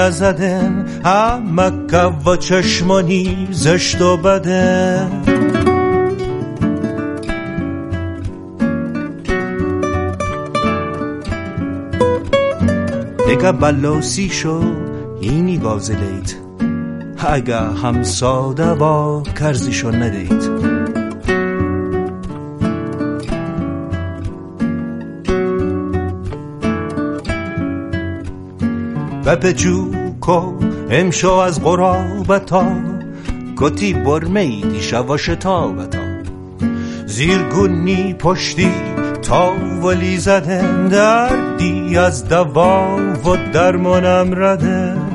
زدن همکه و چشمانی زشت و بده دیگه بلاسی شو اینی گازلیت اگه هم ساده با کرزیشو ندید و پچوکو امشو از قرابتا گتی برمی دیشا و شتابتا زیرگونی پشتی تا ولی زدن دردی از دوا و درمانم رده